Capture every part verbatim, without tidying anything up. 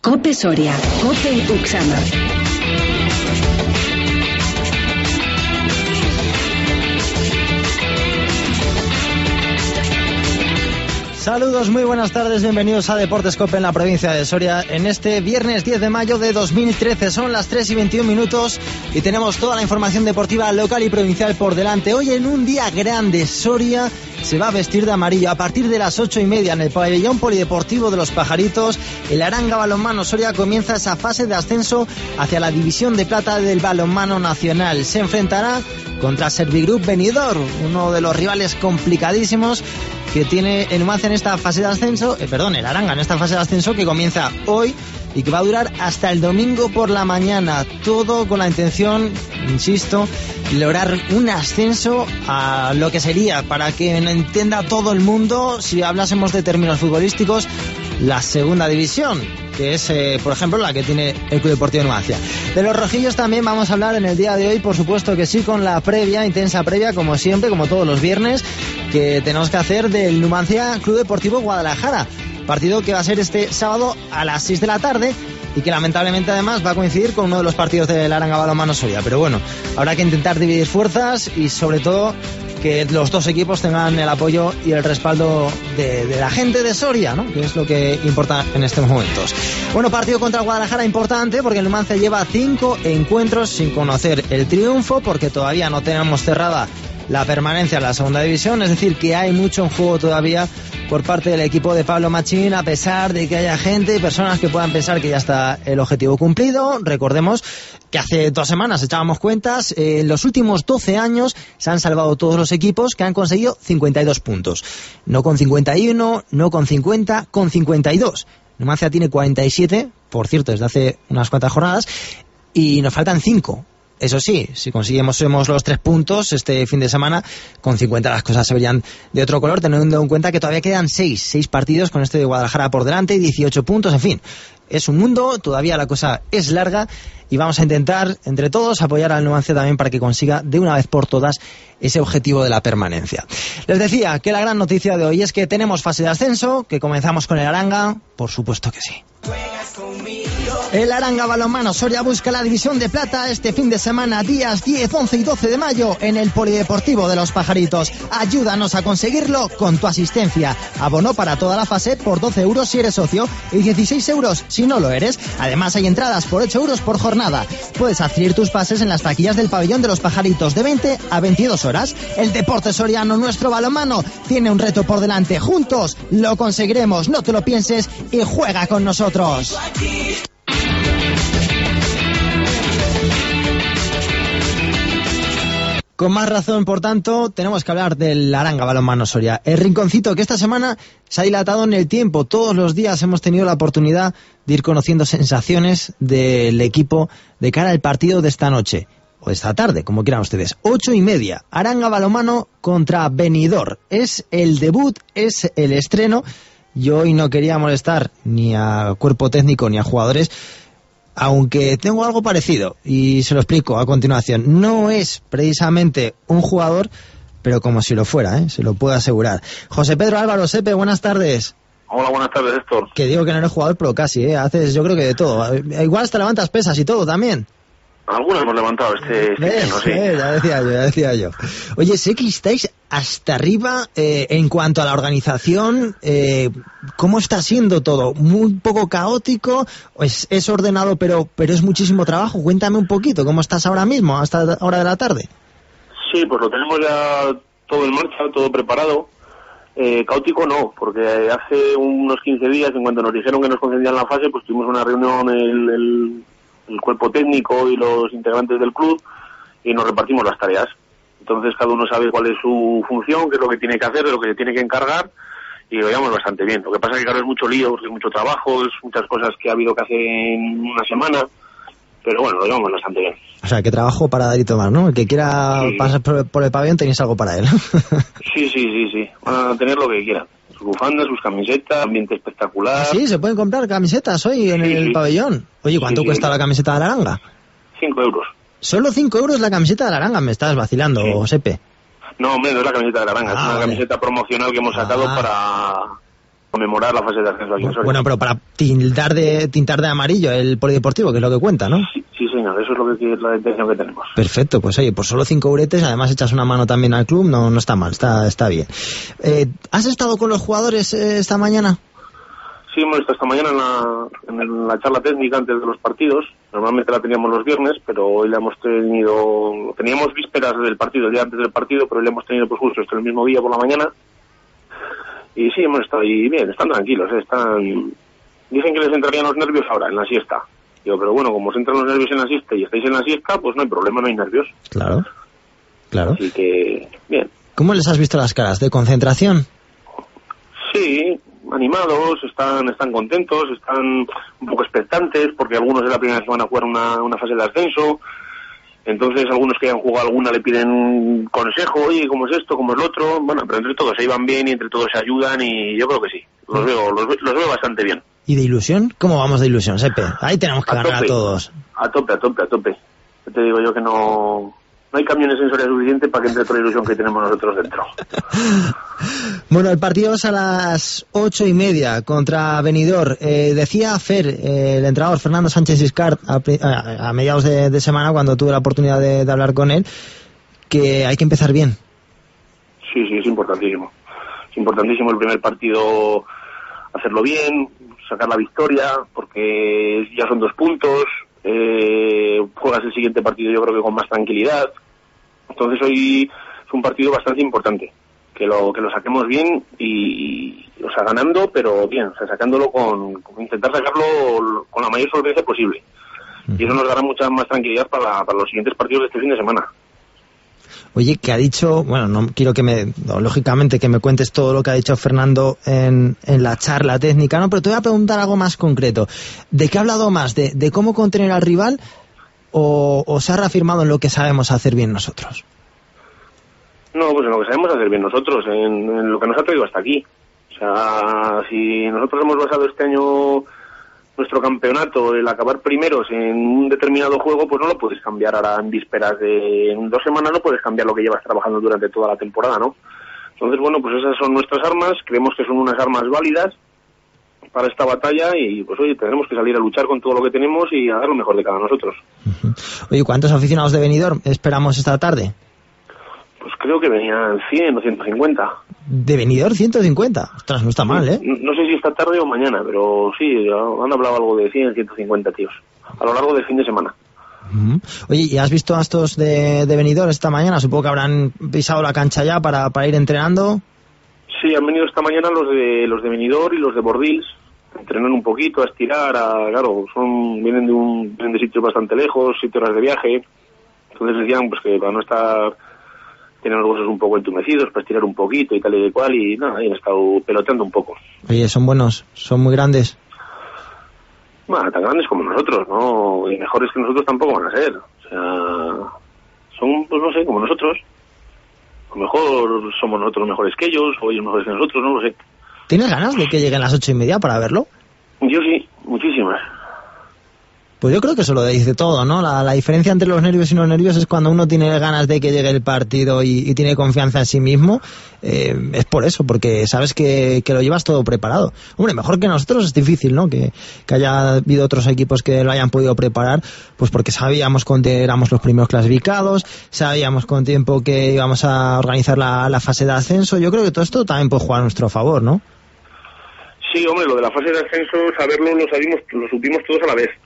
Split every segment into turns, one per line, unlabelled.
COPE Soria, COPE Uxama.
Saludos, muy buenas tardes, bienvenidos a Deportes COPE en la provincia de Soria en este viernes diez de mayo de dos mil trece. Son las tres y veintiún minutos y tenemos toda la información deportiva local y provincial por delante. Hoy en un día grande, Soria se va a vestir de amarillo. A partir de las ocho y media en el pabellón polideportivo de Los Pajaritos, el Aranga Balonmano Soria comienza esa fase de ascenso hacia la división de plata del balonmano nacional. Se enfrentará contra Servigroup Benidorm, uno de los rivales complicadísimos que tiene el Numancia en esta fase de ascenso, eh, perdón, el Aranga en esta fase de ascenso que comienza hoy y que va a durar hasta el domingo por la mañana. Todo con la intención, insisto, lograr un ascenso a lo que sería, para que entienda todo el mundo, si hablásemos de términos futbolísticos, la segunda división, que es, eh, por ejemplo, la que tiene el Club Deportivo Numancia. De los rojillos también vamos a hablar en el día de hoy, por supuesto que sí, con la previa, intensa previa, como siempre, como todos los viernes, que tenemos que hacer del Numancia Club Deportivo Guadalajara. Partido que va a ser este sábado a las seis de la tarde y que lamentablemente además va a coincidir con uno de los partidos del Aranga Balonmano Soria. Pero bueno, habrá que intentar dividir fuerzas y sobre todo que los dos equipos tengan el apoyo y el respaldo de, de la gente de Soria, ¿no? Que es lo que importa en estos momentos. Bueno, partido contra Guadalajara importante porque el Numancia lleva cinco encuentros sin conocer el triunfo, porque todavía no tenemos cerrada la permanencia en la segunda división, es decir, que hay mucho en juego todavía por parte del equipo de Pablo Machín, a pesar de que haya gente y personas que puedan pensar que ya está el objetivo cumplido. Recordemos que hace dos semanas echábamos cuentas, eh, en los últimos doce años se han salvado todos los equipos que han conseguido cincuenta y dos puntos. No con cincuenta y uno, no con cincuenta, con cincuenta y dos. Numancia tiene cuarenta y siete, por cierto, desde hace unas cuantas jornadas, y nos faltan cinco. Eso sí, si conseguimos los tres puntos este fin de semana, con cincuenta las cosas se verían de otro color, teniendo en cuenta que todavía quedan seis, seis partidos con este de Guadalajara por delante y dieciocho puntos, en fin. Es un mundo, todavía la cosa es larga y vamos a intentar, entre todos, apoyar al Numancia también para que consiga de una vez por todas ese objetivo de la permanencia. Les decía que la gran noticia de hoy es que tenemos fase de ascenso, que comenzamos con el Aranga, por supuesto que sí. El Aranga Balonmano Soria busca la división de plata este fin de semana, días diez, once y doce de mayo, en el Polideportivo de Los Pajaritos. Ayúdanos a conseguirlo con tu asistencia. Abono para toda la fase por doce euros si eres socio y dieciséis euros si no lo eres. Además hay entradas por ocho euros por jornada. Puedes adquirir tus pases en las taquillas del pabellón de Los Pajaritos de veinte a veintidós horas. El deporte soriano, nuestro balonmano, tiene un reto por delante. Juntos lo conseguiremos. No te lo pienses y juega con nosotros. Con más razón, por tanto, tenemos que hablar del Aranga Balonmano Soria. El rinconcito que esta semana se ha dilatado en el tiempo. Todos los días hemos tenido la oportunidad de ir conociendo sensaciones del equipo de cara al partido de esta noche. O de esta tarde, como quieran ustedes. Ocho y media. Aranga Balonmano contra Benidorm. Es el debut, es el estreno. Yo hoy no quería molestar ni a cuerpo técnico ni a jugadores, aunque tengo algo parecido y se lo explico a continuación. No es precisamente un jugador, pero como si lo fuera, ¿eh? Se lo puedo asegurar. José Pedro Álvaro, Sepe, buenas tardes.
Hola, buenas tardes, Héctor.
Que digo que no eres jugador, pero casi, ¿eh? Haces, yo creo que de todo. Igual hasta levantas pesas y todo también.
Algunos hemos levantado este, este
eh,
no sé.
Eh, ya decía yo, ya decía yo. Oye, sé que estáis hasta arriba eh, en cuanto a la organización. Eh, ¿Cómo está siendo todo? ¿Muy poco caótico? ¿Es, es ordenado pero pero es muchísimo trabajo? Cuéntame un poquito, ¿cómo estás ahora mismo, hasta la hora de la tarde?
Sí, pues lo tenemos ya todo en marcha, todo preparado. Eh, caótico no, porque hace unos quince días, en cuanto nos dijeron que nos concedían la fase, pues tuvimos una reunión el... el el cuerpo técnico y los integrantes del club y nos repartimos las tareas. Entonces cada uno sabe cuál es su función, qué es lo que tiene que hacer, de lo que tiene que encargar y lo llevamos bastante bien. Lo que pasa es que claro es mucho lío, es mucho trabajo, es muchas cosas que ha habido que hacer en una semana, pero bueno, lo llevamos bastante bien.
O sea, que trabajo para dar y tomar, ¿no? El que quiera sí. pasar por, por el pabellón tenéis algo para él.
sí, sí, sí, sí. Van a tener lo que quieran. Sus bufandas, sus camisetas, ambiente espectacular.
¿Ah, sí? ¿Se pueden comprar camisetas hoy en sí, el sí. pabellón? Oye, ¿cuánto sí, cuesta sí. la camiseta de la Aranga?
Cinco euros.
¿Solo cinco euros la camiseta de la Aranga? Me estás vacilando, sí. Sepe.
No, hombre, no es la camiseta de la Aranga, ah, es una vale. camiseta promocional que hemos sacado ah. para conmemorar la fase de ascenso aquí en Soria.
Bueno, pero para tintar de tintar de amarillo el polideportivo, que es lo que cuenta, ¿no?
Sí, sí señor, eso es lo que es la intención que tenemos.
Perfecto, pues oye, por solo cinco euretes, además echas una mano también al club, no no está mal, está está bien. Eh, ¿Has estado con los jugadores eh, esta mañana?
Sí, hemos estado esta mañana en la, en la charla técnica antes de los partidos. Normalmente la teníamos los viernes, pero hoy la hemos tenido, teníamos vísperas del partido, el día antes del partido, pero hoy la hemos tenido pues justo este el mismo día por la mañana. Y sí, hemos estado ahí bien, están tranquilos, ¿eh? están, dicen que les entrarían los nervios ahora, en la siesta. Digo, pero bueno, como os entran los nervios en la siesta y estáis en la siesta, pues no hay problema, no hay nervios.
Claro, claro.
Así que, bien.
¿Cómo les has visto las caras? ¿De concentración?
Sí, animados, están están contentos, están un poco expectantes, porque algunos es la primera vez que van a jugar una, una fase de ascenso. Entonces algunos que hayan jugado alguna le piden consejo, oye, ¿cómo es esto? ¿Cómo es lo otro? Bueno, pero entre todos se iban bien y entre todos se ayudan y yo creo que sí. Los veo los, los veo bastante bien.
¿Y de ilusión? ¿Cómo vamos de ilusión, Sepe? Ahí tenemos que a ganar tope, a todos.
A tope, a tope, a tope. Yo te digo yo que no... No hay camiones en Soria suficiente para que entre toda la ilusión que tenemos nosotros dentro.
Bueno, el partido es a las ocho y media contra Benidorm. Eh, decía Fer, eh, el entrenador Fernando Sánchez Iscart, a, a, a mediados de, de semana, cuando tuve la oportunidad de, de hablar con él, que hay que empezar bien.
Sí, sí, es importantísimo. Es importantísimo el primer partido hacerlo bien, sacar la victoria, porque ya son dos puntos. Eh, juegas el siguiente partido yo creo que con más tranquilidad. Entonces hoy es un partido bastante importante, que lo que lo saquemos bien y, y o sea, ganando, pero bien, o sea, sacándolo con, con intentar sacarlo con la mayor solvencia posible. Uh-huh. Y eso nos dará mucha más tranquilidad para, para los siguientes partidos de este fin de semana.
Oye, que ha dicho, bueno, no quiero que me, no, lógicamente que me cuentes todo lo que ha dicho Fernando en, en la charla técnica, no, pero te voy a preguntar algo más concreto. ¿De qué ha hablado más? ¿De, de cómo contener al rival o, o se ha reafirmado en lo que sabemos hacer bien nosotros?
No, pues en lo que sabemos hacer bien nosotros, en, en lo que nos ha traído hasta aquí. O sea, si nosotros hemos basado este año nuestro campeonato, el acabar primeros en un determinado juego, pues no lo puedes cambiar ahora en vísperas de... En dos semanas no puedes cambiar lo que llevas trabajando durante toda la temporada, ¿no? Entonces, bueno, pues esas son nuestras armas, creemos que son unas armas válidas para esta batalla y, pues oye, tendremos que salir a luchar con todo lo que tenemos y a dar lo mejor de cada nosotros.
Uh-huh. Oye, ¿cuántos aficionados de Benidorm esperamos esta tarde?
Pues creo que venían cien o ciento cincuenta.
¿De Benidorm ciento cincuenta? Ostras, no está mal, ¿eh?
No, no sé si esta tarde o mañana, pero sí, han hablado algo de cien, ciento cincuenta tíos, a lo largo del fin de semana.
Uh-huh. Oye, ¿y has visto a estos de, de Benidorm esta mañana? Supongo que habrán pisado la cancha ya para, para ir entrenando.
Sí, han venido esta mañana los de los de Benidorm y los de Bordils, a entrenar un poquito, a estirar, a, claro, son vienen de un vienen de sitios bastante lejos, siete horas de viaje, entonces decían pues que para no estar... tienen los huesos un poco entumecidos para estirar un poquito y tal y de cual, y nada, y han estado peloteando un poco.
Oye, ¿son buenos? ¿Son muy grandes?
Bueno, tan grandes como nosotros, ¿no? Y mejores que nosotros tampoco van a ser. O sea, son, pues no sé, como nosotros. A lo mejor somos nosotros mejores que ellos, o ellos mejores que nosotros, no lo sé.
¿Tienes ganas de que lleguen las ocho y media para verlo?
Yo sí, muchísimas.
Pues yo creo que eso lo dice todo, ¿no? La, la diferencia entre los nervios y no nervios es cuando uno tiene ganas de que llegue el partido y, y tiene confianza en sí mismo. Eh, es por eso, porque sabes que, que lo llevas todo preparado. Hombre, mejor que nosotros es difícil, ¿no? Que, que haya habido otros equipos que lo hayan podido preparar, pues porque sabíamos que éramos los primeros clasificados, sabíamos con tiempo que íbamos a organizar la, la fase de ascenso. Yo creo que todo esto también puede jugar a nuestro favor, ¿no?
Sí, hombre, lo de la fase de ascenso, saberlo lo sabimos, lo supimos todos a la vez.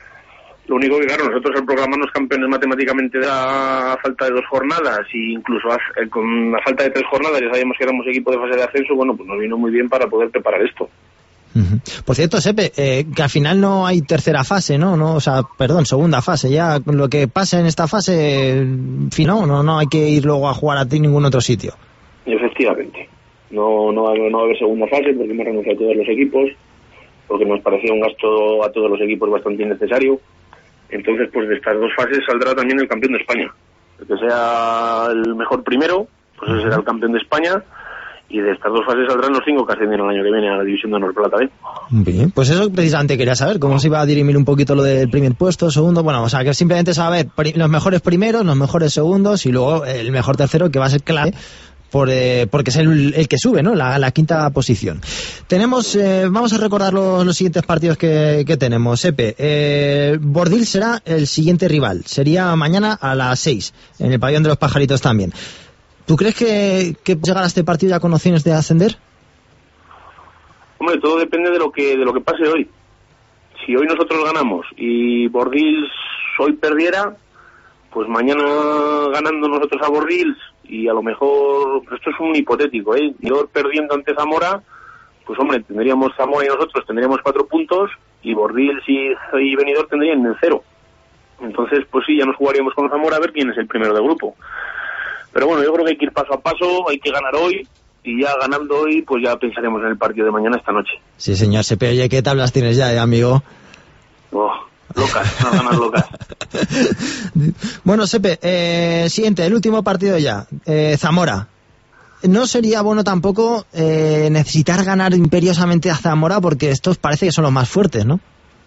Lo único que, claro, nosotros al programarnos campeones matemáticamente a falta de dos jornadas e incluso a, eh, con la falta de tres jornadas ya sabíamos que éramos equipo de fase de ascenso, bueno, pues nos vino muy bien para poder preparar esto.
Uh-huh. Por cierto, Sepe, eh, que al final no hay tercera fase, ¿no? no O sea, perdón, segunda fase. Ya lo que pasa en esta fase, no, no, no hay que ir luego a jugar a ti en ningún otro sitio.
Efectivamente. No, no, va, no va a haber segunda fase porque hemos renunciado a todos los equipos, porque nos parecía un gasto a todos los equipos bastante innecesario. Entonces, pues de estas dos fases saldrá también el campeón de España. El que sea el mejor primero, pues ese será el campeón de España. Y de estas dos fases saldrán los cinco que ascienden el año que viene a la División de Honor Plata B.
Bien, pues eso precisamente quería saber, cómo se iba a dirimir un poquito lo del primer puesto, segundo. Bueno, o sea, que simplemente saber los mejores primeros, los mejores segundos y luego el mejor tercero, que va a ser clave por eh, porque es el, el que sube, ¿no? La, la quinta posición. Tenemos, eh, vamos a recordar los, los siguientes partidos que, que tenemos. Epe, eh, Bordils será el siguiente rival. Sería mañana a las seis, en el pabellón de los Pajaritos también. ¿Tú crees que, que llegar a este partido ya con opciones de ascender?
Hombre, todo depende de lo que de lo que pase hoy. Si hoy nosotros ganamos y Bordils hoy perdiera, pues mañana ganando nosotros a Bordils, y a lo mejor, esto es un hipotético, ¿eh? Yo perdiendo ante Zamora, pues hombre, tendríamos Zamora y nosotros tendríamos cuatro puntos, y Bordils y, y Benidorm tendrían en cero. Entonces, pues sí, ya nos jugaríamos con Zamora a ver quién es el primero del grupo. Pero bueno, yo creo que hay que ir paso a paso, hay que ganar hoy, y ya ganando hoy, pues ya pensaremos en el partido de mañana esta noche.
Sí, señor Sepe, oye, ¿qué tablas tienes ya, eh, amigo?
Oh, locas, unas ganas locas.
Bueno, Sepe, eh, siguiente, el último partido ya, eh, Zamora. ¿No sería bueno tampoco eh, necesitar ganar imperiosamente a Zamora? Porque estos parece que son los más fuertes, ¿no?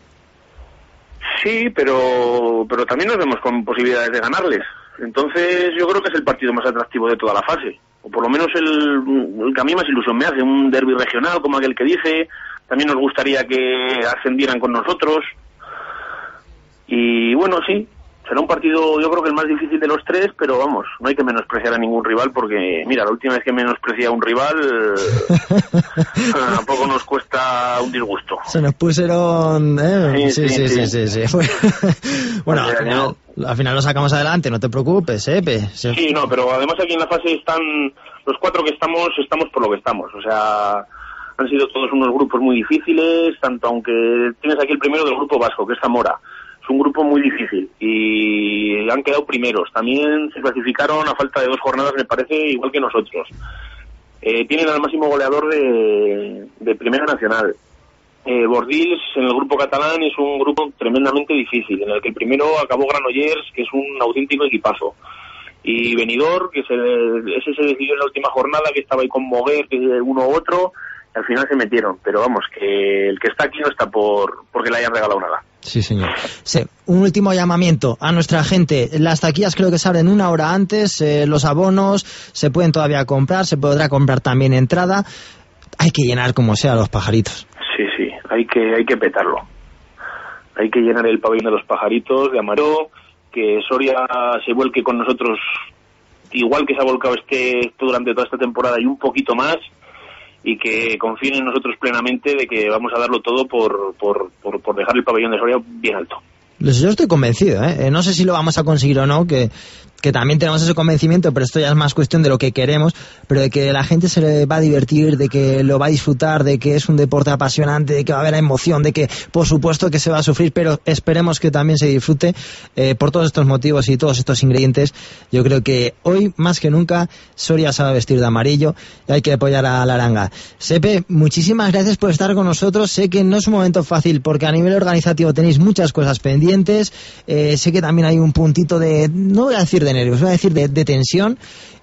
Sí, pero pero también nos vemos con posibilidades de ganarles. Entonces yo creo que es el partido más atractivo de toda la fase. O por lo menos el, el que a mí más ilusión me hace, un derbi regional como aquel que dice. También nos gustaría que ascendieran con nosotros. Y bueno, sí, será un partido, yo creo que el más difícil de los tres, pero vamos, no hay que menospreciar a ningún rival, porque mira, la última vez que menosprecié a un rival tampoco nos cuesta un disgusto.
Se nos pusieron... ¿eh? Sí, sí, sí, sí, sí, sí. Bueno, al final, al final lo sacamos adelante, no te preocupes, ¿eh? Sí.
sí, no, pero además aquí en la fase están, los cuatro que estamos, estamos por lo que estamos, o sea... Han sido todos unos grupos muy difíciles, tanto aunque tienes aquí el primero del grupo vasco, que es Zamora. Es un grupo muy difícil y han quedado primeros. También se clasificaron a falta de dos jornadas, me parece, igual que nosotros. Eh, tienen al máximo goleador de, de Primera Nacional. Eh, Bordils, en el grupo catalán, es un grupo tremendamente difícil, en el que el primero acabó Granollers, que es un auténtico equipazo. Y Benidorm, que se, ese se decidió en la última jornada, que estaba ahí con Moguer, que uno u otro, y al final se metieron. Pero vamos, que el que está aquí no está por porque le hayan regalado nada.
Sí, señor. Sí, un último llamamiento a nuestra gente. Las taquillas creo que se abren una hora antes, eh, los abonos se pueden todavía comprar, se podrá comprar también entrada. Hay que llenar como sea los Pajaritos.
Sí, sí, hay que hay que petarlo. Hay que llenar el pabellón de los Pajaritos, de Amaró, que Soria se vuelque con nosotros igual que se ha volcado este durante toda esta temporada y un poquito más, y que confíen en nosotros plenamente de que vamos a darlo todo por, por, por, por dejar el pabellón de Soria bien alto.
Yo estoy convencido, ¿eh? No sé si lo vamos a conseguir o no, que, que también tenemos ese convencimiento, pero esto ya es más cuestión de lo que queremos, pero de que la gente se le va a divertir, de que lo va a disfrutar, de que es un deporte apasionante, de que va a haber emoción, de que por supuesto que se va a sufrir, pero esperemos que también se disfrute. Eh, por todos estos motivos y todos estos ingredientes, yo creo que hoy más que nunca Soria se va a vestir de amarillo y hay que apoyar a la Aranga. Sepe, muchísimas gracias por estar con nosotros. Sé que no es un momento fácil porque a nivel organizativo tenéis muchas cosas pendientes. Eh, sé que también hay un puntito de, no voy a decir de nervios, voy a decir de, de tensión,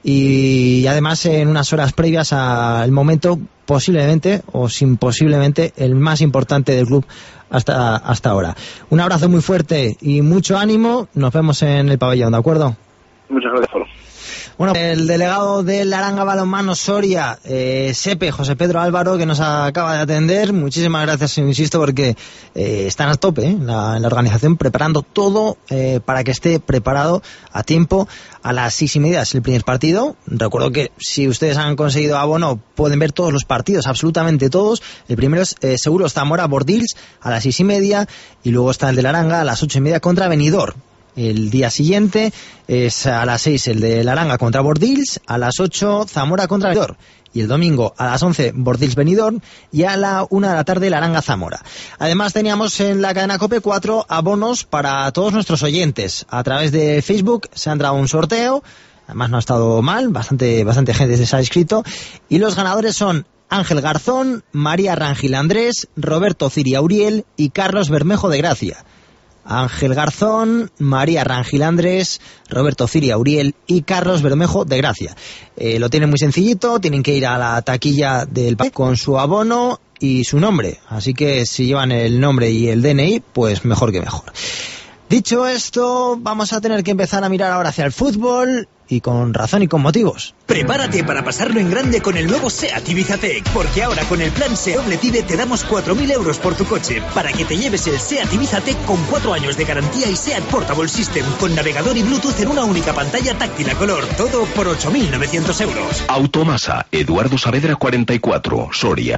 y además en unas horas previas al momento posiblemente o sin posiblemente el más importante del club hasta, hasta ahora. Un abrazo muy fuerte y mucho ánimo. Nos vemos en el pabellón, ¿de acuerdo?
Muchas gracias, Pablo.
Bueno, el delegado del Aranga Balonmano Soria, eh, Sepe, José Pedro Álvaro, que nos acaba de atender. Muchísimas gracias, insisto, porque eh, están a tope, ¿eh? la, la organización, preparando todo eh, para que esté preparado a tiempo. A las seis y media es el primer partido. Recuerdo que si ustedes han conseguido abono, pueden ver todos los partidos, absolutamente todos. El primero es eh, seguro Zamora Bordils a las seis y media, y luego está el del Aranga a las ocho y media contra Benidorm. El día siguiente es a las seis el de la Aranga contra Bordils, a las ocho Zamora contra Benidorm, y el domingo a las once Bordils Benidorm, y a la una de la tarde la Aranga Zamora. Además teníamos en la cadena COPE cuatro abonos para todos nuestros oyentes. A través de Facebook se han dado un sorteo, además no ha estado mal, bastante, bastante gente se ha inscrito, y los ganadores son Ángel Garzón, María Rangil Andrés, Roberto Ciria Uriel y Carlos Bermejo de Gracia. Ángel Garzón, María Rangil Andrés, Roberto Ciria Uriel y Carlos Bermejo de Gracia. Eh, lo tienen muy sencillito, tienen que ir a la taquilla del país con su abono y su nombre. Así que si llevan el nombre y el D N I, pues mejor que mejor. Dicho esto, vamos a tener que empezar a mirar ahora hacia el fútbol y con razón y con motivos.
Prepárate para pasarlo en grande con el nuevo SEAT Ibiza Tech, porque ahora con el plan SEAT Doble Tide te damos cuatro mil euros por tu coche, para que te lleves el SEAT Ibiza Tech con cuatro años de garantía y SEAT Portable System, con navegador y Bluetooth en una única pantalla táctil a color, todo por ocho mil novecientos euros.
Automasa, Eduardo Saavedra cuarenta y cuatro, Soria.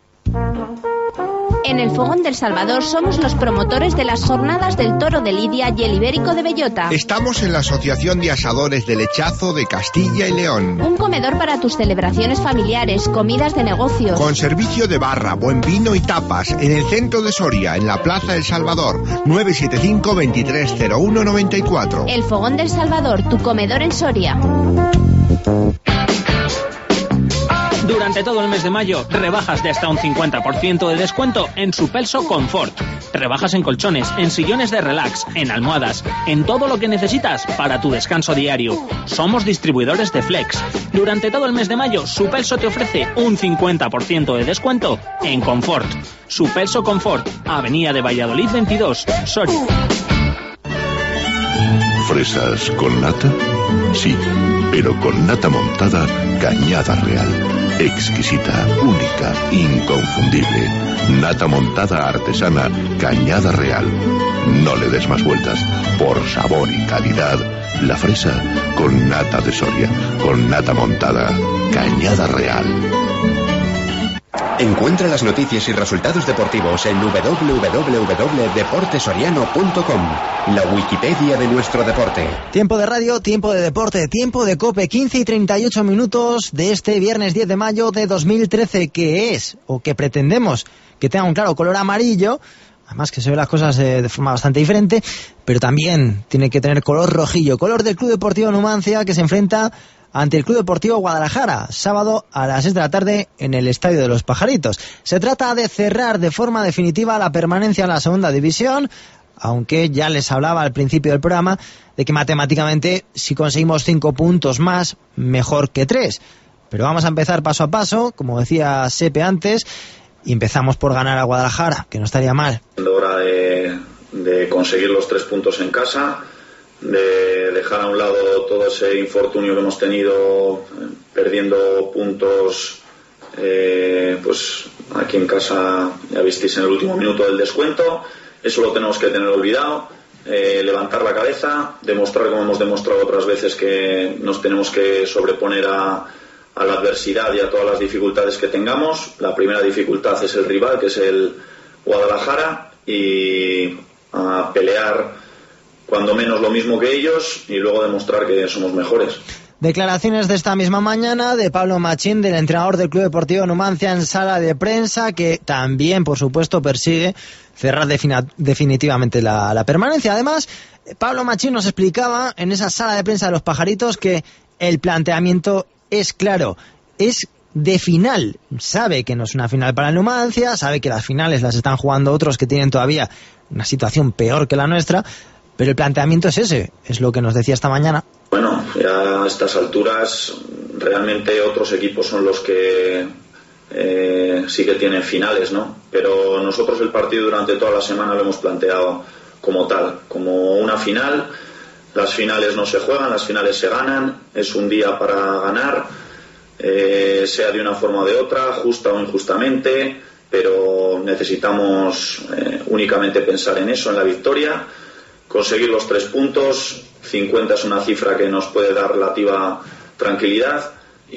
En el Fogón del Salvador somos los promotores de las jornadas del Toro de Lidia y el Ibérico de Bellota.
Estamos en la Asociación de Asadores del Lechazo de Castilla y León.
Un comedor para tus celebraciones familiares, comidas de negocios.
Con servicio de barra, buen vino y tapas en el centro de Soria, en la Plaza del Salvador, nueve siete cinco, veintitrés cero uno noventa y cuatro.
El Fogón del Salvador, tu comedor en Soria.
Durante todo el mes de mayo, rebajas de hasta un cincuenta por ciento de descuento en Supelso Confort. Rebajas en colchones, en sillones de relax, en almohadas, en todo lo que necesitas para tu descanso diario. Somos distribuidores de Flex. Durante todo el mes de mayo, Supelso te ofrece un cincuenta por ciento de descuento en Confort. Supelso Confort, Avenida de Valladolid veintidós, Soria.
¿Fresas con nata? Sí, pero con nata montada Cañada Real. Exquisita, única, inconfundible. Nata montada artesana Cañada Real. No le des más vueltas. Por sabor y calidad, la fresa con nata de Soria. Con nata montada Cañada Real.
Encuentra las noticias y resultados deportivos en doble u doble u doble u punto deporte soriano punto com, la Wikipedia de nuestro deporte.
Tiempo de radio, tiempo de deporte, tiempo de COPE, quince y treinta y ocho minutos de este viernes diez de mayo de dos mil trece, que es, o que pretendemos que tenga un claro color amarillo, además que se ven las cosas eh, de forma bastante diferente, pero también tiene que tener color rojillo, color del Club Deportivo Numancia, que se enfrenta ante el Club Deportivo Guadalajara, sábado a las seis de la tarde en el Estadio de los Pajaritos. Se trata de cerrar de forma definitiva la permanencia en la segunda división, aunque ya les hablaba al principio del programa de que matemáticamente si conseguimos cinco puntos más, mejor que tres. Pero vamos a empezar paso a paso, como decía Sepe antes, y empezamos por ganar a Guadalajara, que no estaría mal.
Hora de, de conseguir los tres puntos en casa, de dejar a un lado todo ese infortunio que hemos tenido, eh, perdiendo puntos, eh, pues aquí en casa ya visteis en el último minuto del descuento. Eso lo tenemos que tener olvidado, eh, levantar la cabeza, demostrar, como hemos demostrado otras veces, que nos tenemos que sobreponer a, a la adversidad y a todas las dificultades que tengamos. La primera dificultad es el rival, que es el Guadalajara, y a pelear cuando menos lo mismo que ellos y luego demostrar que somos mejores.
Declaraciones de esta misma mañana de Pablo Machín, del entrenador del Club Deportivo Numancia, en sala de prensa, que también, por supuesto, persigue cerrar defina- definitivamente la, la permanencia. Además, Pablo Machín nos explicaba en esa sala de prensa de los Pajaritos que el planteamiento es claro, es de final. Sabe que no es una final para el Numancia, sabe que las finales las están jugando otros que tienen todavía una situación peor que la nuestra, pero el planteamiento es ese, es lo que nos decía esta mañana.
Bueno, ya a estas alturas realmente otros equipos son los que eh, sí que tienen finales, ¿no? Pero nosotros el partido durante toda la semana lo hemos planteado como tal, como una final. Las finales no se juegan, las finales se ganan, es un día para ganar, eh, sea de una forma o de otra, justa o injustamente, pero necesitamos eh, únicamente pensar en eso, en la victoria. Conseguir los tres puntos, cincuenta es una cifra que nos puede dar relativa tranquilidad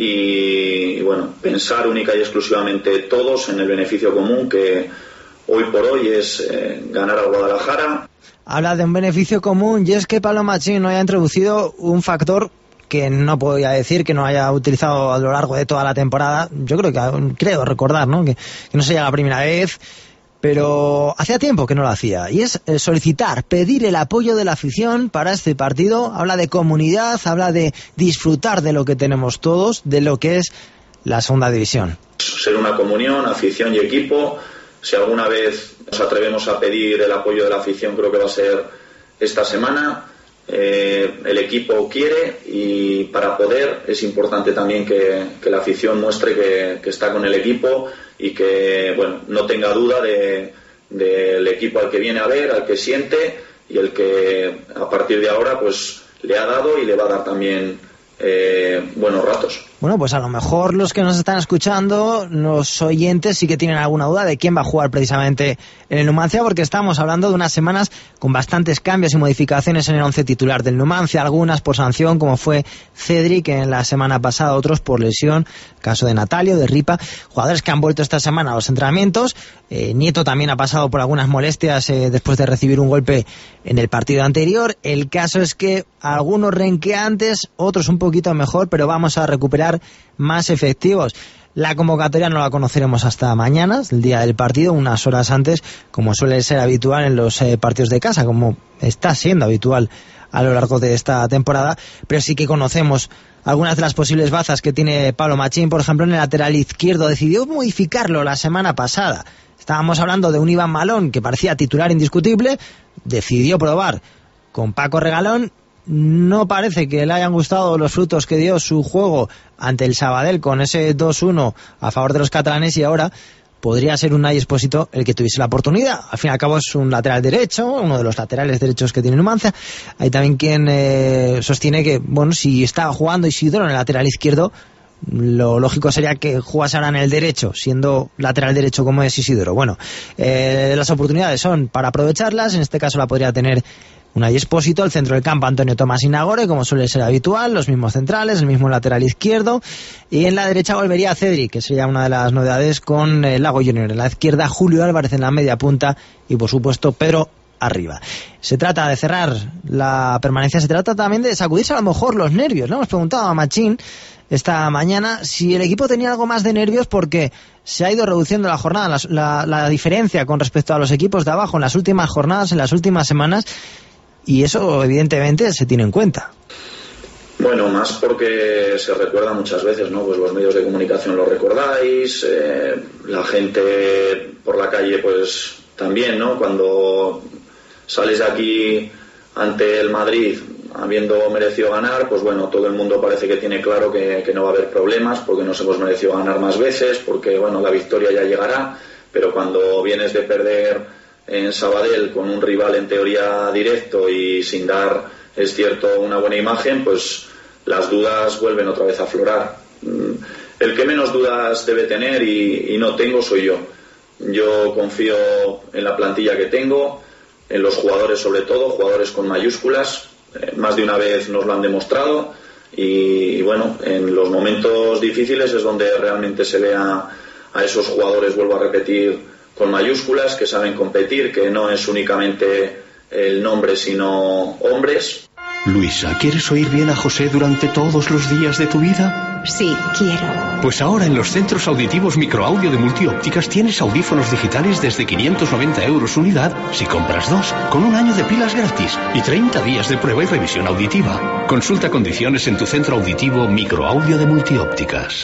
y, y bueno, pensar única y exclusivamente todos en el beneficio común, que hoy por hoy es eh, ganar al Guadalajara.
Habla de un beneficio común, y es que Pablo Machín no haya introducido un factor que no podía decir que no haya utilizado a lo largo de toda la temporada. Yo creo que, creo recordar, ¿no? Que, que no sería la primera vez, pero hacía tiempo que no lo hacía, y es solicitar, pedir el apoyo de la afición para este partido. Habla de comunidad, habla de disfrutar de lo que tenemos todos, de lo que es la segunda división.
Ser una comunión, afición y equipo. Si alguna vez nos atrevemos a pedir el apoyo de la afición, creo que va a ser esta semana. Eh, el equipo quiere, y para poder es importante también que, que la afición muestre que, que está con el equipo y que, bueno, no tenga duda de, del equipo al que viene a ver, al que siente y el que a partir de ahora pues le ha dado y le va a dar también eh, buenos ratos.
Bueno, pues a lo mejor los que nos están escuchando, los oyentes, sí que tienen alguna duda de quién va a jugar precisamente en el Numancia, porque estamos hablando de unas semanas con bastantes cambios y modificaciones en el once titular del Numancia, algunas por sanción, como fue Cedric en la semana pasada, otros por lesión, caso de Natalio, de Ripa, jugadores que han vuelto esta semana a los entrenamientos. eh, Nieto también ha pasado por algunas molestias eh, después de recibir un golpe en el partido anterior. El caso es que algunos renqueantes, otros un poquito mejor, pero vamos a recuperar más efectivos. La convocatoria no la conoceremos hasta mañana, el día del partido, unas horas antes, como suele ser habitual en los eh, partidos de casa, como está siendo habitual a lo largo de esta temporada, pero sí que conocemos algunas de las posibles bazas que tiene Pablo Machín. Por ejemplo, en el lateral izquierdo decidió modificarlo la semana pasada. Estábamos hablando de un Iván Malón que parecía titular indiscutible, decidió probar con Paco Regalón. No parece que le hayan gustado los frutos que dio su juego ante el Sabadell con ese dos uno a favor de los catalanes, y ahora podría ser Unai Expósito el que tuviese la oportunidad. Al fin y al cabo es un lateral derecho, uno de los laterales derechos que tiene Numancia. Hay también quien eh, sostiene que, bueno, si estaba jugando Isidoro en el lateral izquierdo, lo lógico sería que jugase ahora en el derecho, siendo lateral derecho como es Isidoro. Bueno, eh, las oportunidades son para aprovecharlas. En este caso la podría tener Unai Expósito, el centro del campo Antonio Tomás y Nagore, como suele ser habitual, los mismos centrales, el mismo lateral izquierdo, y en la derecha volvería Cedric, que sería una de las novedades, con eh, Lago Junior en la izquierda, Julio Álvarez en la media punta y por supuesto Pedro arriba. Se trata de cerrar la permanencia, se trata también de sacudirse a lo mejor los nervios. Le hemos preguntado a Machín esta mañana si el equipo tenía algo más de nervios, porque se ha ido reduciendo la jornada, la, la, la diferencia con respecto a los equipos de abajo en las últimas jornadas, en las últimas semanas, y eso evidentemente se tiene en cuenta.
Bueno, más porque se recuerda muchas veces, ¿no? Pues los medios de comunicación lo recordáis, eh, la gente por la calle pues también, ¿no? Cuando sales de aquí ante el Madrid habiendo merecido ganar, pues bueno, todo el mundo parece que tiene claro que, que no va a haber problemas, porque nos hemos merecido ganar más veces, porque bueno, la victoria ya llegará, pero cuando vienes de perder en Sabadell con un rival en teoría directo y sin dar, es cierto, una buena imagen, pues las dudas vuelven otra vez a aflorar. El que menos dudas debe tener, y, y no tengo, soy yo. Yo confío en la plantilla que tengo, en los jugadores sobre todo, jugadores con mayúsculas, eh, más de una vez nos lo han demostrado, y, y bueno, en los momentos difíciles es donde realmente se ve a, a esos jugadores, vuelvo a repetir, con mayúsculas, que saben competir, que no es únicamente el nombre sino hombres.
Luisa, ¿quieres oír bien a José durante todos los días de tu vida?
Sí, quiero.
Pues ahora en los centros auditivos Microaudio de Multiópticas tienes audífonos digitales desde quinientos noventa euros unidad si compras dos, con un año de pilas gratis y treinta días de prueba y revisión auditiva. Consulta condiciones en tu centro auditivo Microaudio de Multiópticas.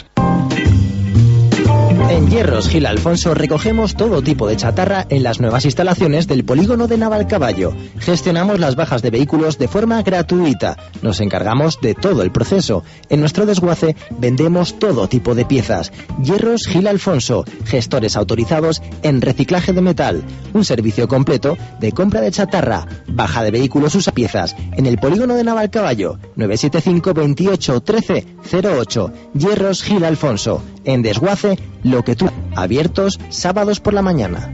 En Hierros Gil Alfonso recogemos todo tipo de chatarra en las nuevas instalaciones del polígono de Navalcaballo. Gestionamos las bajas de vehículos de forma gratuita. Nos encargamos de todo el proceso. En nuestro desguace vendemos todo tipo de piezas. Hierros Gil Alfonso, gestores autorizados en reciclaje de metal. Un servicio completo de compra de chatarra, baja de vehículos usapiezas. En el polígono de Navalcaballo, nueve siete cinco, veintiocho, trece, cero ocho. Hierros Gil Alfonso. En desguace, lo que tú. Abiertos sábados por la mañana.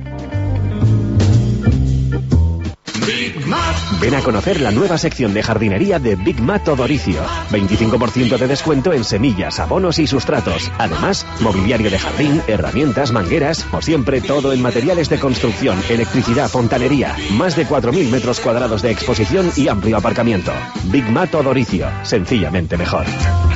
Ven a conocer la nueva sección de jardinería de Big Mat Odoricio. veinticinco por ciento de descuento en semillas, abonos y sustratos. Además, mobiliario de jardín, herramientas, mangueras, o siempre todo en materiales de construcción, electricidad, fontanería. Más de cuatro mil metros cuadrados de exposición y amplio aparcamiento. Big Mat Odoricio. Sencillamente mejor.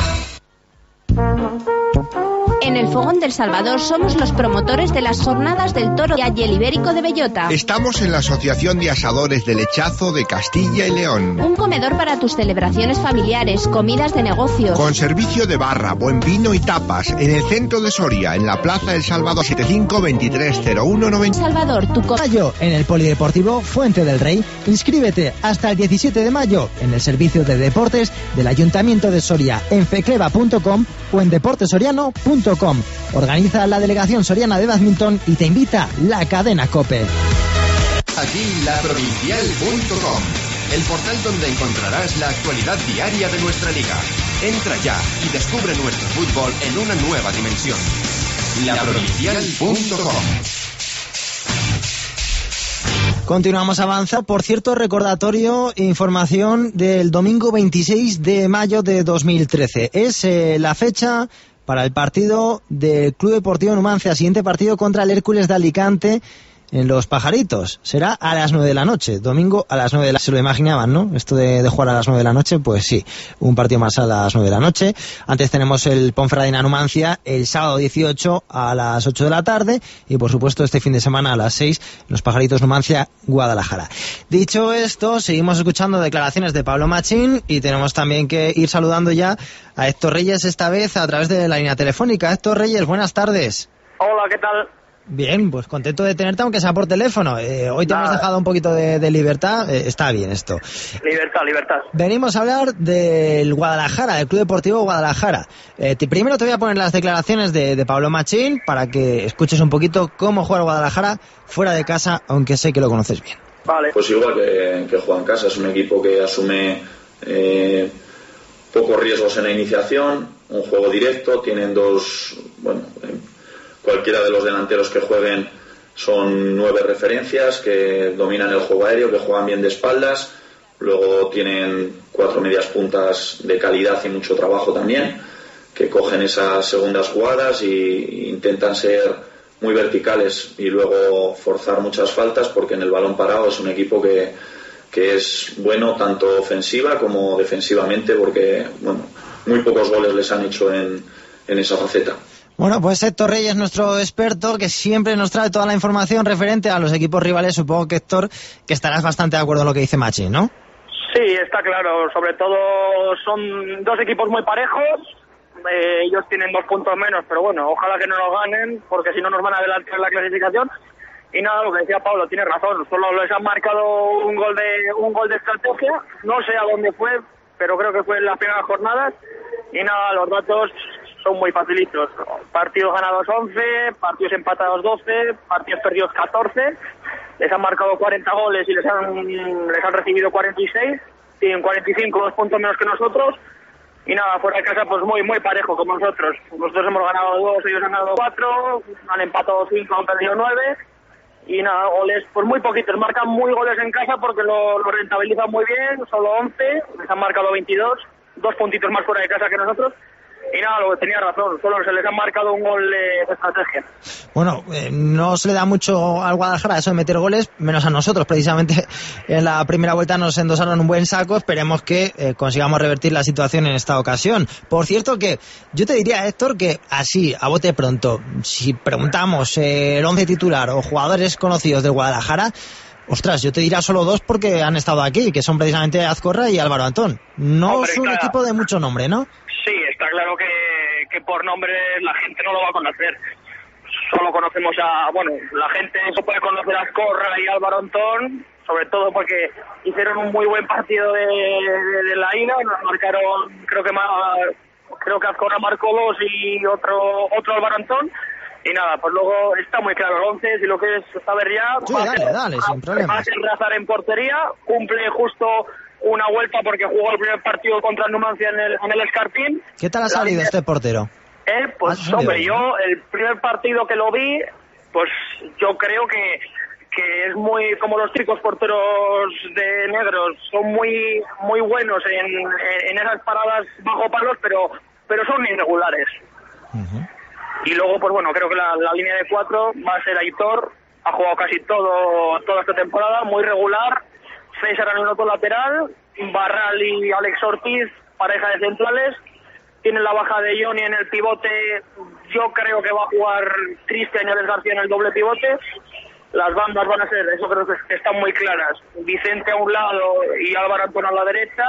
En el Fogón del Salvador somos los promotores de las jornadas del toro y el ibérico de bellota.
Estamos en la Asociación de Asadores de Lechazo de Castilla y León.
Un comedor para tus celebraciones familiares, comidas de negocios.
Con servicio de barra, buen vino y tapas en el centro de Soria, en la Plaza del Salvador, setenta y cinco, veintitrés, cero uno, noventa.
Salvador, tu co-
Mayo en el Polideportivo Fuente del Rey. Inscríbete hasta el diecisiete de mayo en el servicio de deportes del Ayuntamiento de Soria en fecleva punto com o en deportesoriano punto com. Organiza la Delegación Soriana de Badminton y te invita la cadena COPE.
Aquí la provincial punto com, el portal donde encontrarás la actualidad diaria de nuestra liga. Entra ya y descubre nuestro fútbol en una nueva dimensión. la provincial punto com.
Continuamos avanzando. Por cierto, recordatorio, información del domingo veintiséis de mayo de dos mil trece. Es eh, la fecha para el partido del Club Deportivo Numancia, siguiente partido contra el Hércules de Alicante en Los Pajaritos. Será a las nueve de la noche, domingo a las nueve de la noche. Se lo imaginaban, ¿no? Esto de, de jugar a las nueve de la noche, pues sí, un partido más a las nueve de la noche. Antes tenemos el Ponferradina Numancia el sábado dieciocho a las ocho de la tarde y por supuesto este fin de semana a las seis Los Pajaritos Numancia Guadalajara. Dicho esto, seguimos escuchando declaraciones de Pablo Machín y tenemos también que ir saludando ya a Héctor Reyes, esta vez a través de la línea telefónica. Héctor Reyes, buenas tardes.
Hola, ¿qué tal?
Bien, pues contento de tenerte, aunque sea por teléfono. Eh, hoy te Nada. hemos dejado un poquito de, de libertad. Eh, está bien esto.
Libertad, libertad.
Venimos a hablar del Guadalajara, del Club Deportivo Guadalajara. Eh, te, primero te voy a poner las declaraciones de, de Pablo Machín para que escuches un poquito cómo juega el Guadalajara fuera de casa, aunque sé que lo conoces bien.
Vale.
Pues igual que, que juega en casa, es un equipo que asume eh, pocos riesgos en la iniciación, un juego directo, tienen dos, bueno... Eh, Cualquiera de los delanteros que jueguen son nueve referencias, que dominan el juego aéreo, que juegan bien de espaldas. Luego tienen cuatro medias puntas de calidad y mucho trabajo también, que cogen esas segundas jugadas e intentan ser muy verticales y luego forzar muchas faltas, porque en el balón parado es un equipo que, que es bueno tanto ofensiva como defensivamente, porque bueno, muy pocos goles les han hecho en, en esa faceta.
Bueno, pues Héctor Reyes, nuestro experto, que siempre nos trae toda la información referente a los equipos rivales. Supongo que, Héctor, que estarás bastante de acuerdo con lo que dice Machín, ¿no?
Sí, está claro. Sobre todo son dos equipos muy parejos. Eh, ellos tienen dos puntos menos, pero bueno, ojalá que no nos ganen, porque si no nos van a adelantar en la clasificación. Y nada, lo que decía Pablo, tiene razón. Solo les han marcado un gol de un gol de estrategia. No sé a dónde fue, pero creo que fue en las primeras jornadas. Y nada, los datos son muy facilitos. Partidos ganados once, partidos empatados doce, partidos perdidos catorce. Les han marcado cuarenta goles y les han les han recibido cuarenta y seis. Tienen cuarenta y cinco, dos puntos menos que nosotros. Y nada, fuera de casa pues muy muy parejo como nosotros. Nosotros hemos ganado dos, ellos han ganado cuatro, han empatado cinco, han perdido nueve. Y nada, goles pues muy poquitos. Marcan muy goles en casa porque lo, lo rentabilizan muy bien, solo once, les han marcado veintidós, dos puntitos más fuera de casa que nosotros. Y nada, lo que tenía razón, solo se les ha marcado un gol de estrategia.
Bueno, eh, no se le da mucho al Guadalajara eso de meter goles, menos a nosotros. Precisamente en la primera vuelta nos endosaron un buen saco. Esperemos que eh, consigamos revertir la situación en esta ocasión. Por cierto que yo te diría, Héctor, que así, a bote pronto, si preguntamos eh, el once titular o jugadores conocidos del Guadalajara, ostras, yo te diría solo dos porque han estado aquí, que son precisamente Azcorra y Álvaro Antón. No Hombre, es un claro. equipo de mucho nombre, ¿no?
Sí, está claro que, que por nombre la gente no lo va a conocer. Solo conocemos a, bueno, la gente no puede conocer a Azcorra y Álvaro Antón, sobre todo porque hicieron un muy buen partido de, de, de la ida, nos marcaron, creo que creo que Azcorra marcó dos y otro otro Álvaro Antón. Y nada, pues luego está muy claro el once, si lo que es saber ya...
Sí, dale, ser, dale, sin problema.
Va a ser Razar en portería, cumple justo una vuelta porque jugó el primer partido contra el Numancia en el, en el Escarpín.
¿Qué tal ha salido este portero?
Eh, pues hombre, yo el primer partido que lo vi, pues yo creo que, que es muy, como los chicos porteros de negros, son muy muy buenos en, en, en esas paradas bajo palos, pero, pero son irregulares. Uh-huh. Y luego, pues bueno, creo que la, la línea de cuatro va a ser Aitor, ha jugado casi todo toda esta temporada, muy regular. César en el otro lateral, Barral y Alex Ortiz, pareja de centrales. Tienen la baja de Johnny en el pivote, yo creo que va a jugar Cristian y Alex García en el doble pivote. Las bandas van a ser, eso creo que están muy claras, Vicente a un lado y Álvaro Antón a la derecha.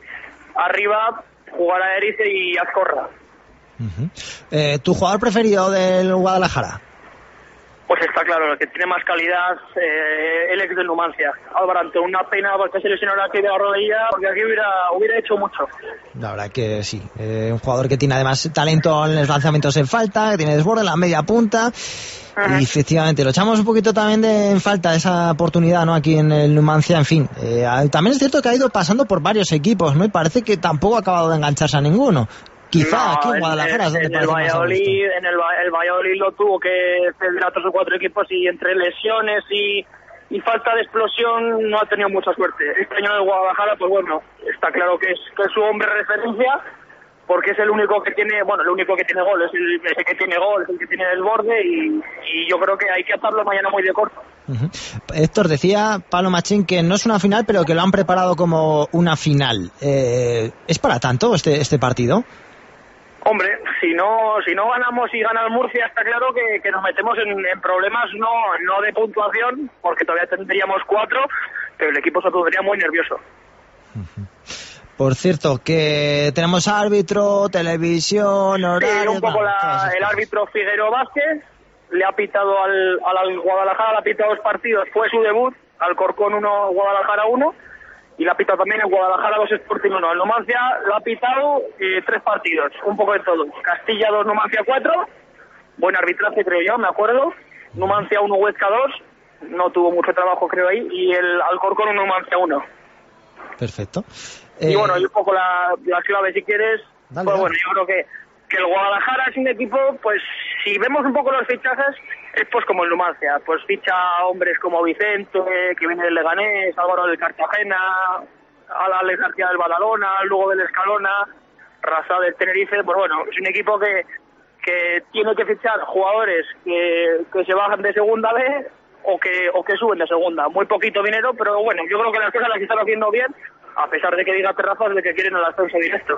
Arriba jugará Erice y Azcorra.
Uh-huh. Eh, ¿Tu jugador preferido del Guadalajara?
Pues está claro, el que tiene más calidad, eh, el ex del Numancia. Alvarante, una pena porque se lesionó aquí de la rodilla, porque aquí hubiera, hubiera hecho mucho.
La verdad que sí, eh, un jugador que tiene además talento en los lanzamientos en falta, que tiene desborde en la media punta. Ajá. Y efectivamente, lo echamos un poquito también de, en falta esa oportunidad, ¿no? Aquí en el Numancia, en fin. Eh, también es cierto que ha ido pasando por varios equipos, ¿no? Y parece que tampoco ha acabado de engancharse a ninguno. Quizá
no,
aquí en Guadalajara es donde
en el Valladolid, en el, el Valladolid lo tuvo que ceder a otros cuatro equipos y entre lesiones y, y falta de explosión no ha tenido mucha suerte. Este año en el Guadalajara, pues bueno, está claro que es, que es su hombre de referencia, porque es el único que tiene, bueno, el único que tiene gol, es el, el que tiene gol, es el que tiene el borde y, y yo creo que hay que atarlo mañana muy de corto.
Uh-huh. Héctor, decía Pablo Machín que no es una final, pero que lo han preparado como una final. Eh, ¿Es para tanto este, este partido?
Hombre, si no si no ganamos y gana el Murcia, está claro que, que nos metemos en, en problemas no no de puntuación, porque todavía tendríamos cuatro, pero el equipo se pondría muy nervioso.
Uh-huh. Por cierto, que tenemos árbitro, televisión, horario...
Sí, un poco la, el árbitro Figueroa Vázquez le ha pitado al, al Guadalajara, le ha pitado dos partidos, fue su debut, Alcorcón uno, Guadalajara uno, y la ha pitado también en Guadalajara dos Sporting uno. El Numancia lo ha pitado eh, tres partidos, un poco de todo. Castilla dos, Numancia cuatro, buen arbitraje creo yo, me acuerdo. Numancia uno, Huesca dos, no tuvo mucho trabajo creo ahí, y el Alcorcón uno, Numancia uno.
Perfecto.
Y
eh...
bueno, y un poco la, la clave si quieres,
dale,
pues
dale.
Bueno, yo creo que, que el Guadalajara es un equipo, pues si vemos un poco los fichajes, es pues como el Numancia, pues ficha hombres como Vicente, que viene del Leganés, Álvaro del Cartagena, Alex García del Badalona, Lugo del Escalona, Razá del Tenerife, pues bueno, es un equipo que, que tiene que fichar jugadores que, que se bajan de segunda B o que, o que suben de segunda, muy poquito dinero, pero bueno, yo creo que las cosas las están haciendo bien, a pesar de que diga Terrazas de que quieren el ascenso directo.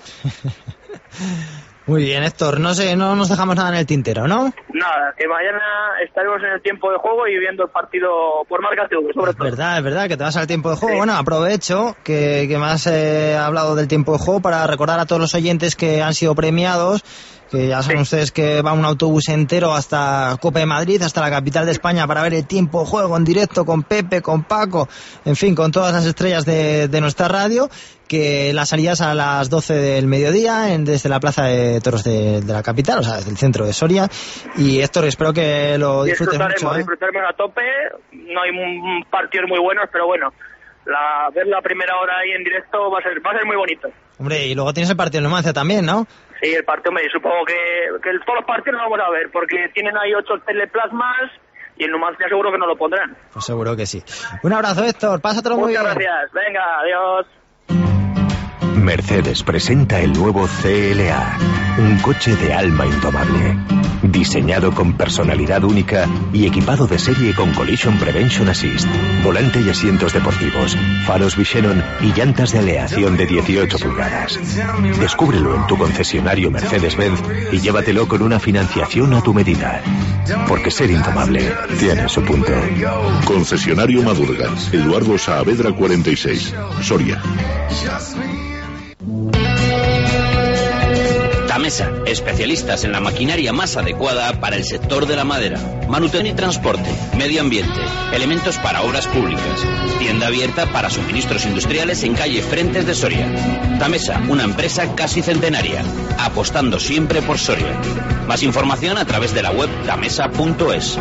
Muy bien, Héctor, no sé, no nos dejamos nada en el tintero, ¿no?
Nada, que mañana estaremos en el tiempo de juego y viendo el partido por Marca T V, sobre
es
todo.
Es verdad, es verdad, que te vas al tiempo de juego.
Sí.
Bueno, aprovecho que, que me has eh, hablado del tiempo de juego para recordar a todos los oyentes que han sido premiados, que ya saben sí. ustedes que va un autobús entero hasta Copa de Madrid, hasta la capital de España, para ver el tiempo de juego en directo con Pepe, con Paco, en fin, con todas las estrellas de, de nuestra radio, que las salidas a las doce del mediodía en, desde la plaza de toros de, de la capital, o sea, desde el centro de Soria. Y Héctor, espero que lo disfrutes mucho, ¿eh?
Disfrutaremos a tope, no hay un, partidos muy buenos, pero bueno, la, ver la primera hora ahí en directo va a ser va a ser muy bonito.
Hombre, y luego tienes el partido de Numancia también, ¿no?
Sí, el partido, me supongo que, que todos los partidos lo vamos a ver, porque tienen ahí ocho teleplasmas y el Numancia seguro que no lo pondrán.
Pues seguro que sí. Un abrazo, Héctor, pásatelo muy bien.
Muchas gracias, venga, adiós.
Mercedes presenta el nuevo C L A, un coche de alma indomable, diseñado con personalidad única y equipado de serie con Collision Prevention Assist, volante y asientos deportivos, faros Vichenon y llantas de aleación de dieciocho pulgadas. Descúbrelo en tu concesionario Mercedes-Benz y llévatelo con una financiación a tu medida, porque ser indomable tiene su punto.
Concesionario Madurga, Eduardo Saavedra cuarenta y seis, Soria.
Gamesa, especialistas en la maquinaria más adecuada para el sector de la madera, manutención y transporte, medio ambiente, elementos para obras públicas, tienda abierta para suministros industriales en calle Frentes de Soria. Gamesa, una empresa casi centenaria, apostando siempre por Soria. Más información a través de la web gamesa punto es.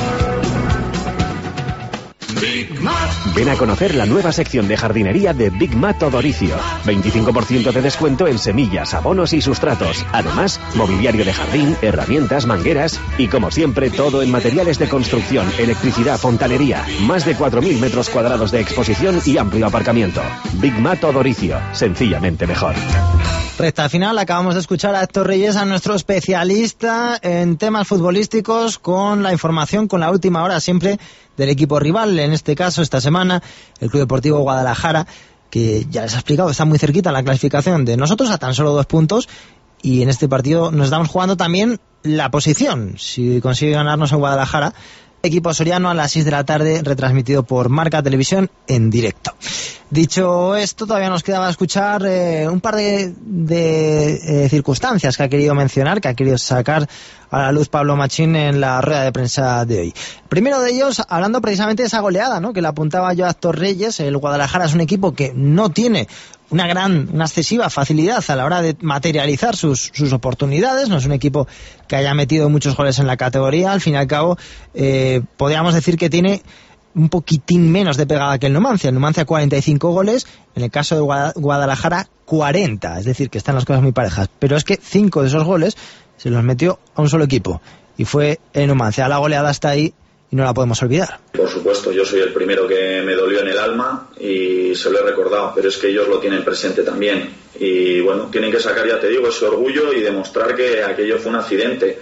Ven a conocer la nueva sección de jardinería de Big Mat Odoricio. veinticinco por ciento de descuento en semillas, abonos y sustratos. Además, mobiliario de jardín, herramientas, mangueras y, como siempre, todo en materiales de construcción, electricidad, fontanería. Más de cuatro mil metros cuadrados de exposición y amplio aparcamiento. Big Mat Odoricio. Sencillamente mejor.
Recta final, acabamos de escuchar a Héctor Reyes, a nuestro especialista en temas futbolísticos, con la información, con la última hora siempre del equipo rival, en este caso esta semana el Club Deportivo Guadalajara, que ya les ha explicado, está muy cerquita en la clasificación de nosotros, a tan solo dos puntos, y en este partido nos estamos jugando también la posición, si consigue ganarnos en Guadalajara. Equipo soriano a las seis de la tarde, retransmitido por Marca Televisión en directo. Dicho esto, todavía nos quedaba escuchar eh, un par de, de eh, circunstancias que ha querido mencionar, que ha querido sacar a la luz Pablo Machín en la rueda de prensa de hoy. Primero de ellos, hablando precisamente de esa goleada, ¿no?, que le apuntaba yo a Héctor Reyes. El Guadalajara es un equipo que no tiene una gran, una excesiva facilidad a la hora de materializar sus, sus oportunidades. No es un equipo que haya metido muchos goles en la categoría. Al fin y al cabo, eh, podríamos decir que tiene un poquitín menos de pegada que el Numancia. El Numancia cuarenta y cinco goles, en el caso de Guadalajara cuarenta, es decir, que están las cosas muy parejas. Pero es que cinco de esos goles se los metió a un solo equipo, y fue el Numancia. La goleada está ahí y no la podemos olvidar.
Por supuesto, yo soy el primero que me dolió en el alma y se lo he recordado, pero es que ellos lo tienen presente también. Y bueno, tienen que sacar, ya te digo, ese orgullo y demostrar que aquello fue un accidente,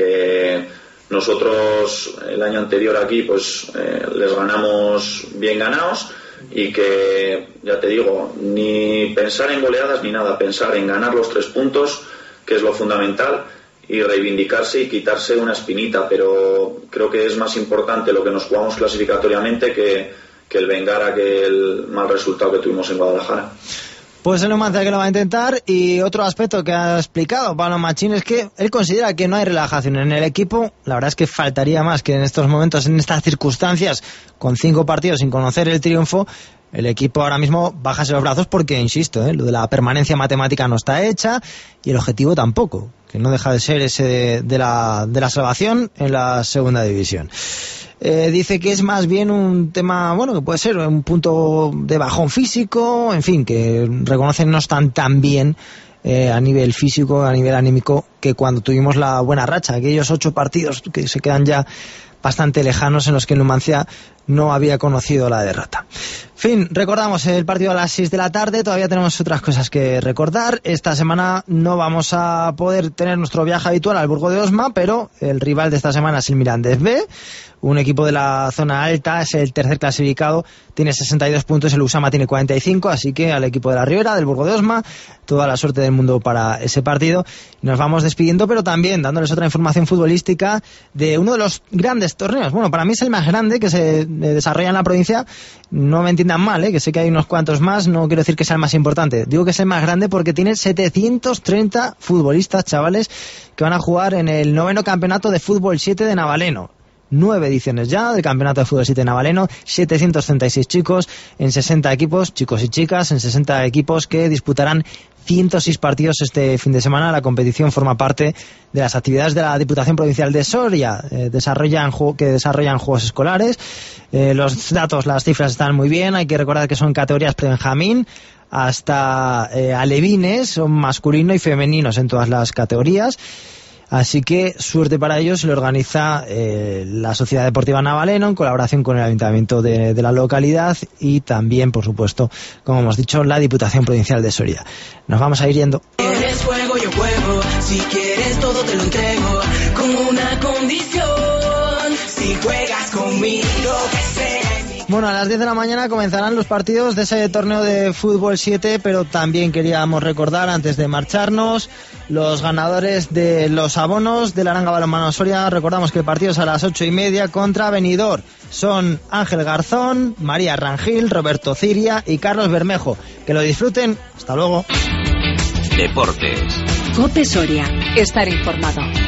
que nosotros el año anterior aquí pues eh, les ganamos bien ganados, y que, ya te digo, ni pensar en goleadas ni nada, pensar en ganar los tres puntos, que es lo fundamental, y reivindicarse y quitarse una espinita. Pero creo que es más importante lo que nos jugamos clasificatoriamente que, que el vengar aquel mal resultado que tuvimos en Guadalajara.
Pues el Numancia que lo va a intentar. Y otro aspecto que ha explicado Pablo Machín es que él considera que no hay relajación en el equipo. La verdad es que faltaría más que en estos momentos, en estas circunstancias, con cinco partidos sin conocer el triunfo, el equipo ahora mismo bajase los brazos, porque, insisto, ¿eh? lo de la permanencia matemática no está hecha, y el objetivo tampoco, que no deja de ser ese de, de, la, de la salvación en la segunda división. Eh, dice que es más bien un tema, bueno, que puede ser un punto de bajón físico, en fin, que reconocen no están tan bien eh, a nivel físico, a nivel anímico, que cuando tuvimos la buena racha, aquellos ocho partidos que se quedan ya bastante lejanos, en los que el Numancia no había conocido la derrota. Fin, recordamos el partido a las seis de la tarde. Todavía tenemos otras cosas que recordar. Esta semana no vamos a poder tener nuestro viaje habitual al Burgo de Osma, pero el rival de esta semana es el Mirandés B, un equipo de la zona alta, es el tercer clasificado, tiene sesenta y dos puntos, el Usama tiene cuarenta y cinco, así que al equipo de la Ribera, del Burgo de Osma, toda la suerte del mundo para ese partido. Nos vamos despidiendo, pero también dándoles otra información futbolística de uno de los grandes torneos. Bueno, para mí es el más grande que se desarrolla en la provincia. No me entiendan mal, ¿eh? que sé que hay unos cuantos más, no quiero decir que sea el más importante. Digo que es el más grande porque tiene setecientos treinta futbolistas, chavales, que van a jugar en el noveno campeonato de fútbol siete de Navaleno. Nueve ediciones ya del campeonato de fútbol siete de Navaleno, setecientos treinta y seis chicos en sesenta equipos, chicos y chicas, en sesenta equipos que disputarán ciento seis partidos este fin de semana. La competición forma parte de las actividades de la Diputación Provincial de Soria, eh, desarrollan que desarrollan juegos escolares. Eh, los datos, las cifras están muy bien. Hay que recordar que son categorías pre-benjamín hasta eh, alevines, son masculino y femeninos en todas las categorías. Así que suerte para ellos. Lo organiza eh, la Sociedad Deportiva Navaleno en colaboración con el Ayuntamiento de, de la localidad, y también, por supuesto, como hemos dicho, la Diputación Provincial de Soria. Nos vamos a ir yendo.
Quieres juego, yo juego. Si quieres todo te lo entrego, con una condición: si juegas conmigo, que sea.
Bueno, a las diez de la mañana comenzarán los partidos de ese torneo de fútbol siete, pero también queríamos recordar, antes de marcharnos, los ganadores de los abonos de la Aranga Balonmano Soria. Recordamos que el partido es a las ocho y media contra Benidorm. Son Ángel Garzón, María Rangil, Roberto Ciria y Carlos Bermejo. Que lo disfruten. Hasta luego.
Deportes.
COPE Soria. Estar informado.